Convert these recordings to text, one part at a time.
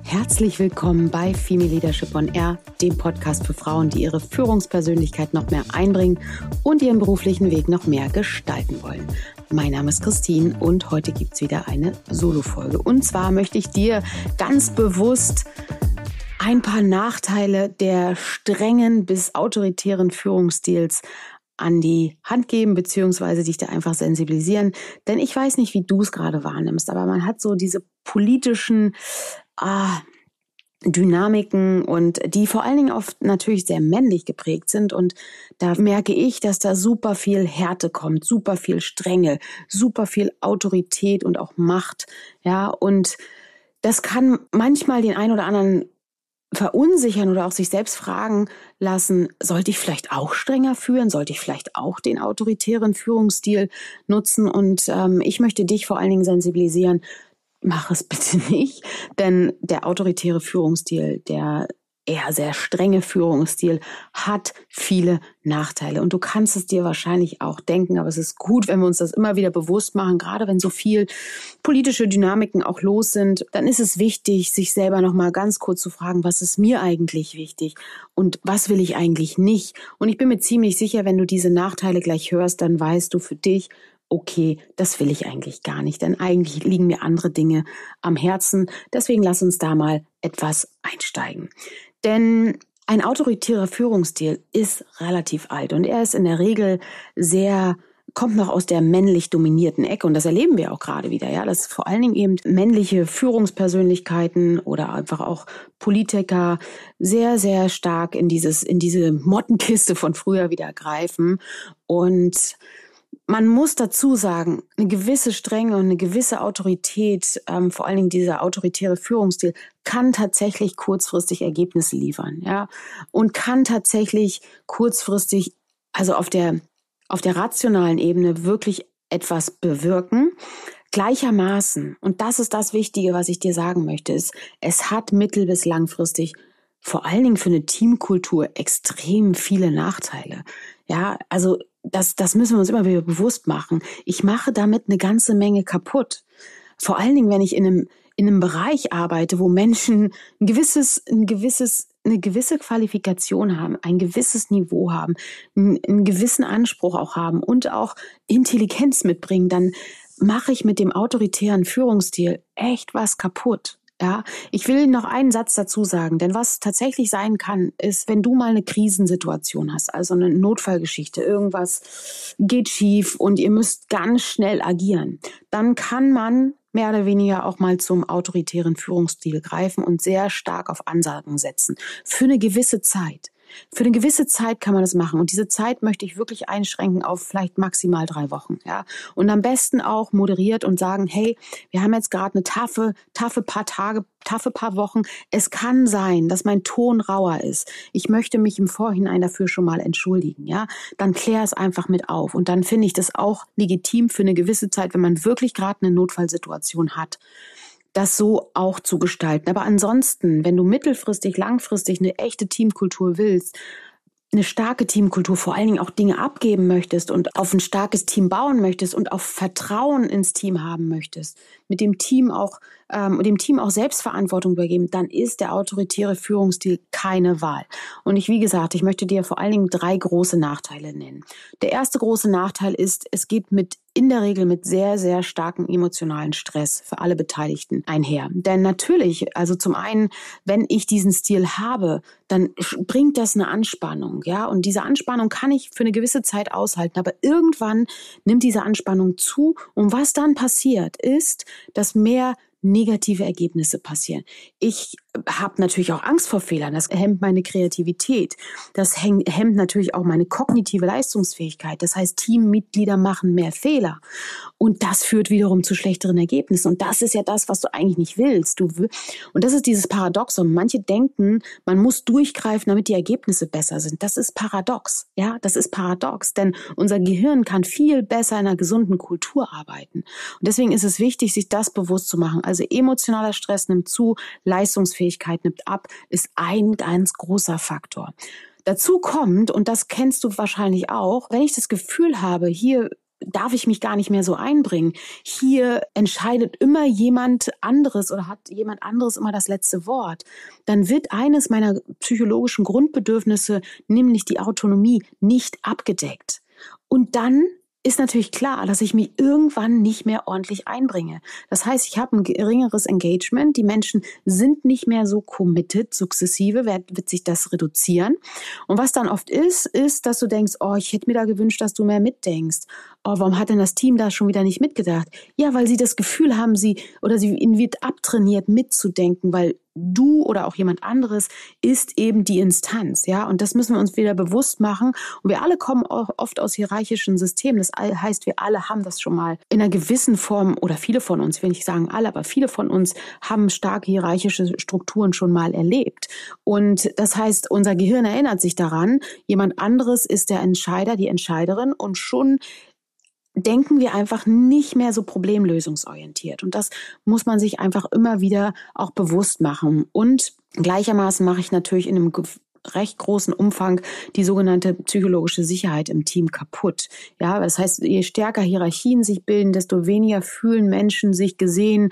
Herzlich willkommen bei Female Leadership on Air, dem Podcast für Frauen, die ihre Führungspersönlichkeit noch mehr einbringen und ihren beruflichen Weg noch mehr gestalten wollen. Mein Name ist Christine und heute gibt es wieder eine Solo-Folge. Und zwar möchte ich dir ganz bewusst ein paar Nachteile der strengen bis autoritären Führungsstils an die Hand geben, beziehungsweise dich da einfach sensibilisieren. Denn ich weiß nicht, wie du es gerade wahrnimmst, aber man hat so diese politischen Dynamiken und die vor allen Dingen oft natürlich sehr männlich geprägt sind. Und da merke ich, dass da super viel Härte kommt, super viel Strenge, super viel Autorität und auch Macht. Ja, und das kann manchmal den einen oder anderen verunsichern oder auch sich selbst fragen lassen, sollte ich vielleicht auch strenger führen? Sollte ich vielleicht auch den autoritären Führungsstil nutzen? Und ich möchte dich vor allen Dingen sensibilisieren, mach es bitte nicht, denn der autoritäre Führungsstil, der eher sehr strenge Führungsstil hat viele Nachteile. Und du kannst es dir wahrscheinlich auch denken, aber es ist gut, wenn wir uns das immer wieder bewusst machen, gerade wenn so viel politische Dynamiken auch los sind, dann ist es wichtig, sich selber nochmal ganz kurz zu fragen, was ist mir eigentlich wichtig und was will ich eigentlich nicht? Und ich bin mir ziemlich sicher, wenn du diese Nachteile gleich hörst, dann weißt du für dich, okay, das will ich eigentlich gar nicht, denn eigentlich liegen mir andere Dinge am Herzen. Deswegen lass uns da mal etwas einsteigen. Denn ein autoritärer Führungsstil ist relativ alt und er ist in der Regel kommt noch aus der männlich dominierten Ecke und das erleben wir auch gerade wieder, ja, dass vor allen Dingen eben männliche Führungspersönlichkeiten oder einfach auch Politiker sehr, sehr stark in diese Mottenkiste von früher wieder greifen. Und man muss dazu sagen, eine gewisse Strenge und eine gewisse Autorität, vor allen Dingen dieser autoritäre Führungsstil, kann tatsächlich kurzfristig Ergebnisse liefern, ja, und kann tatsächlich kurzfristig, also auf der rationalen Ebene wirklich etwas bewirken. Gleichermaßen, und das ist das Wichtige, was ich dir sagen möchte, ist, es hat mittel- bis langfristig vor allen Dingen für eine Teamkultur extrem viele Nachteile. Ja, also das müssen wir uns immer wieder bewusst machen. Ich mache damit eine ganze Menge kaputt. Vor allen Dingen, wenn ich in einem Bereich arbeite, wo Menschen eine gewisse Qualifikation haben, ein gewisses Niveau haben, einen gewissen Anspruch auch haben und auch Intelligenz mitbringen, dann mache ich mit dem autoritären Führungsstil echt was kaputt. Ja, ich will noch einen Satz dazu sagen, denn was tatsächlich sein kann, ist, wenn du mal eine Krisensituation hast, also eine Notfallgeschichte, irgendwas geht schief und ihr müsst ganz schnell agieren, dann kann man mehr oder weniger auch mal zum autoritären Führungsstil greifen und sehr stark auf Ansagen setzen. Für eine gewisse Zeit. Für eine gewisse Zeit kann man das machen und diese Zeit möchte ich wirklich einschränken auf vielleicht maximal 3 Wochen, ja. Und am besten auch moderiert und sagen, hey, wir haben jetzt gerade eine taffe paar Tage, taffe paar Wochen. Es kann sein, dass mein Ton rauer ist. Ich möchte mich im Vorhinein dafür schon mal entschuldigen, ja. Dann klär es einfach mit auf und dann finde ich das auch legitim für eine gewisse Zeit, wenn man wirklich gerade eine Notfallsituation hat, das so auch zu gestalten. Aber ansonsten, wenn du mittelfristig, langfristig eine echte Teamkultur willst, eine starke Teamkultur, vor allen Dingen auch Dinge abgeben möchtest und auf ein starkes Team bauen möchtest und auf Vertrauen ins Team haben möchtest, mit dem Team auch Selbstverantwortung übergeben, dann ist der autoritäre Führungsstil keine Wahl. Und wie gesagt, ich möchte dir vor allen Dingen 3 große Nachteile nennen. Der erste große Nachteil ist, es geht in der Regel mit sehr, sehr starkem emotionalen Stress für alle Beteiligten einher. Denn natürlich, also zum einen, wenn ich diesen Stil habe, dann bringt das eine Anspannung, ja. Und diese Anspannung kann ich für eine gewisse Zeit aushalten, aber irgendwann nimmt diese Anspannung zu. Und was dann passiert, ist, dass mehr negative Ergebnisse passieren. Ich habe natürlich auch Angst vor Fehlern. Das hemmt meine Kreativität. Das hemmt natürlich auch meine kognitive Leistungsfähigkeit. Das heißt, Teammitglieder machen mehr Fehler. Und das führt wiederum zu schlechteren Ergebnissen. Und das ist ja das, was du eigentlich nicht willst. Und das ist dieses Paradoxon. Manche denken, man muss durchgreifen, damit die Ergebnisse besser sind. Das ist paradox. Ja, das ist paradox. Denn unser Gehirn kann viel besser in einer gesunden Kultur arbeiten. Und deswegen ist es wichtig, sich das bewusst zu machen. Also emotionaler Stress nimmt zu, Leistungsfähigkeit nimmt ab, ist ein ganz großer Faktor. Dazu kommt, und das kennst du wahrscheinlich auch, wenn ich das Gefühl habe, hier darf ich mich gar nicht mehr so einbringen. Hier entscheidet immer jemand anderes oder hat jemand anderes immer das letzte Wort. Dann wird eines meiner psychologischen Grundbedürfnisse, nämlich die Autonomie, nicht abgedeckt. Und dann ist natürlich klar, dass ich mich irgendwann nicht mehr ordentlich einbringe. Das heißt, ich habe ein geringeres Engagement. Die Menschen sind nicht mehr so committed. Sukzessive wird sich das reduzieren. Und was dann oft ist, dass du denkst, oh, ich hätte mir da gewünscht, dass du mehr mitdenkst. Oh, warum hat denn das Team da schon wieder nicht mitgedacht? Ja, weil sie das Gefühl haben, ihnen wird abtrainiert, mitzudenken, weil du oder auch jemand anderes ist eben die Instanz, ja. Und das müssen wir uns wieder bewusst machen. Und wir alle kommen auch oft aus hierarchischen Systemen. Das heißt, wir alle haben das schon mal in einer gewissen Form, oder viele von uns, ich will nicht sagen alle, aber viele von uns haben starke hierarchische Strukturen schon mal erlebt. Und das heißt, unser Gehirn erinnert sich daran, jemand anderes ist der Entscheider, die Entscheiderin, und schon denken wir einfach nicht mehr so problemlösungsorientiert. Und das muss man sich einfach immer wieder auch bewusst machen. Und gleichermaßen mache ich natürlich in einem recht großen Umfang die sogenannte psychologische Sicherheit im Team kaputt. Ja, das heißt, je stärker Hierarchien sich bilden, desto weniger fühlen Menschen sich gesehen,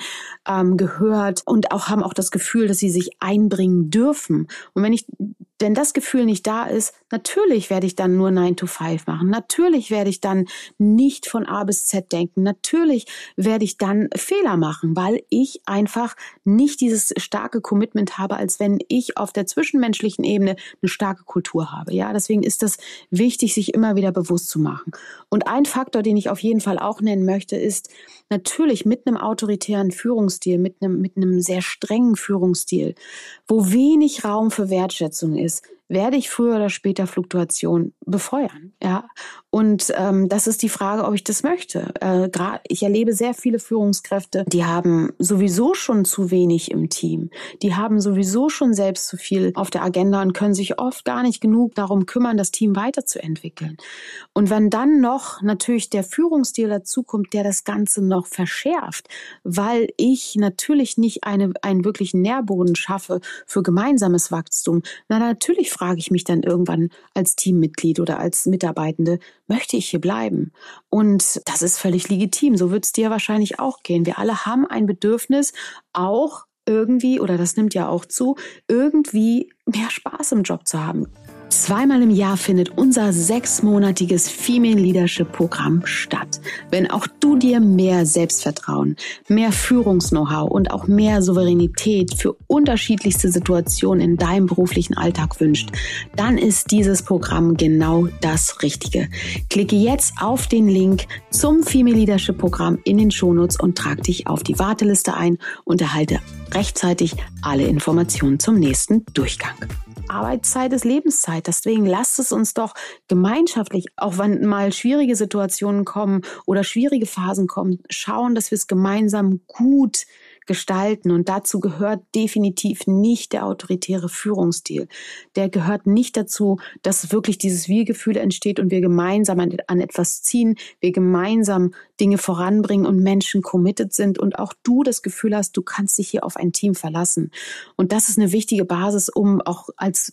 gehört und haben auch das Gefühl, dass sie sich einbringen dürfen. Und wenn das Gefühl nicht da ist, natürlich werde ich dann nur 9 to 5 machen. Natürlich werde ich dann nicht von A bis Z denken. Natürlich werde ich dann Fehler machen, weil ich einfach nicht dieses starke Commitment habe, als wenn ich auf der zwischenmenschlichen Ebene eine starke Kultur habe. Ja, deswegen ist das wichtig, sich immer wieder bewusst zu machen. Und ein Faktor, den ich auf jeden Fall auch nennen möchte, ist natürlich mit einem autoritären Führungsstil, mit einem sehr strengen Führungsstil, wo wenig Raum für Wertschätzung ist, werde ich früher oder später Fluktuation befeuern. Ja? Und das ist die Frage, ob ich das möchte. Ich erlebe sehr viele Führungskräfte, die haben sowieso schon zu wenig im Team. Die haben sowieso schon selbst zu viel auf der Agenda und können sich oft gar nicht genug darum kümmern, das Team weiterzuentwickeln. Und wenn dann noch natürlich der Führungsstil dazukommt, der das Ganze noch verschärft, weil ich natürlich nicht einen wirklichen Nährboden schaffe für gemeinsames Wachstum, natürlich frage ich mich dann irgendwann als Teammitglied oder als Mitarbeitende, möchte ich hier bleiben? Und das ist völlig legitim. So wird es dir wahrscheinlich auch gehen. Wir alle haben ein Bedürfnis, auch irgendwie, oder das nimmt ja auch zu, irgendwie mehr Spaß im Job zu haben. 2-mal im Jahr findet unser 6-monatiges Female Leadership Programm statt. Wenn auch du dir mehr Selbstvertrauen, mehr Führungs-Know-how und auch mehr Souveränität für unterschiedlichste Situationen in deinem beruflichen Alltag wünscht, dann ist dieses Programm genau das Richtige. Klicke jetzt auf den Link zum Female Leadership Programm in den Shownotes und trag dich auf die Warteliste ein und erhalte rechtzeitig alle Informationen zum nächsten Durchgang. Arbeitszeit ist Lebenszeit. Deswegen lasst es uns doch gemeinschaftlich, auch wenn mal schwierige Situationen kommen oder schwierige Phasen kommen, schauen, dass wir es gemeinsam gut gestalten. Und dazu gehört definitiv nicht der autoritäre Führungsstil. Der gehört nicht dazu, dass wirklich dieses Wir-Gefühl entsteht und wir gemeinsam an etwas ziehen, wir gemeinsam Dinge voranbringen und Menschen committed sind und auch du das Gefühl hast, du kannst dich hier auf ein Team verlassen. Und das ist eine wichtige Basis, um auch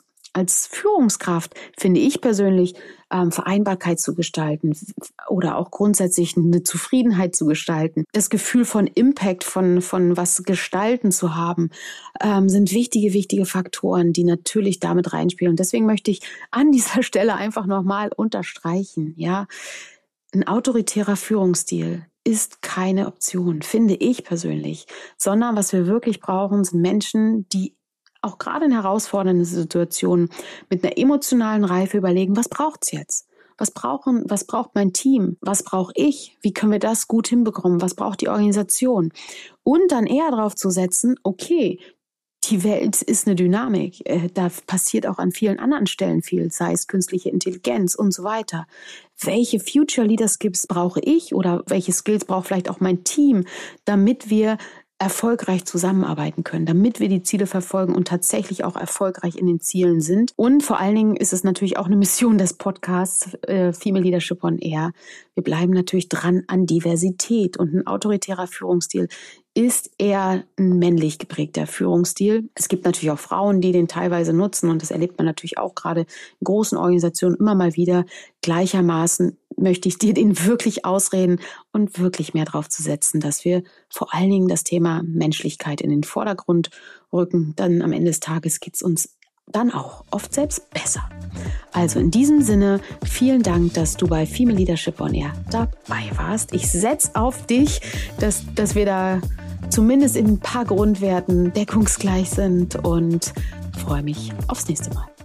als Führungskraft, finde ich persönlich, Vereinbarkeit zu gestalten oder auch grundsätzlich eine Zufriedenheit zu gestalten. Das Gefühl von Impact, von was gestalten zu haben, sind wichtige Faktoren, die natürlich damit reinspielen. Und deswegen möchte ich an dieser Stelle einfach nochmal unterstreichen, ja, ein autoritärer Führungsstil ist keine Option, finde ich persönlich, sondern was wir wirklich brauchen, sind Menschen, die auch gerade in herausfordernden Situationen mit einer emotionalen Reife überlegen, was braucht's jetzt? Was braucht mein Team? Was brauche ich? Wie können wir das gut hinbekommen? Was braucht die Organisation? Und dann eher darauf zu setzen, okay, die Welt ist eine Dynamik. Da passiert auch an vielen anderen Stellen viel, sei es künstliche Intelligenz und so weiter. Welche Future Leader Skills brauche ich oder welche Skills braucht vielleicht auch mein Team, damit wir erfolgreich zusammenarbeiten können, damit wir die Ziele verfolgen und tatsächlich auch erfolgreich in den Zielen sind. Und vor allen Dingen ist es natürlich auch eine Mission des Podcasts Female Leadership on Air. Wir bleiben natürlich dran an Diversität und ein autoritärer Führungsstil ist eher ein männlich geprägter Führungsstil. Es gibt natürlich auch Frauen, die den teilweise nutzen und das erlebt man natürlich auch gerade in großen Organisationen immer mal wieder. Gleichermaßen möchte ich dir den wirklich ausreden und wirklich mehr drauf zu setzen, dass wir vor allen Dingen das Thema Menschlichkeit in den Vordergrund rücken. Dann am Ende des Tages geht es uns dann auch oft selbst besser. Also in diesem Sinne, vielen Dank, dass du bei Female Leadership on Air dabei warst. Ich setze auf dich, dass wir da zumindest in ein paar Grundwerten deckungsgleich sind und freue mich aufs nächste Mal.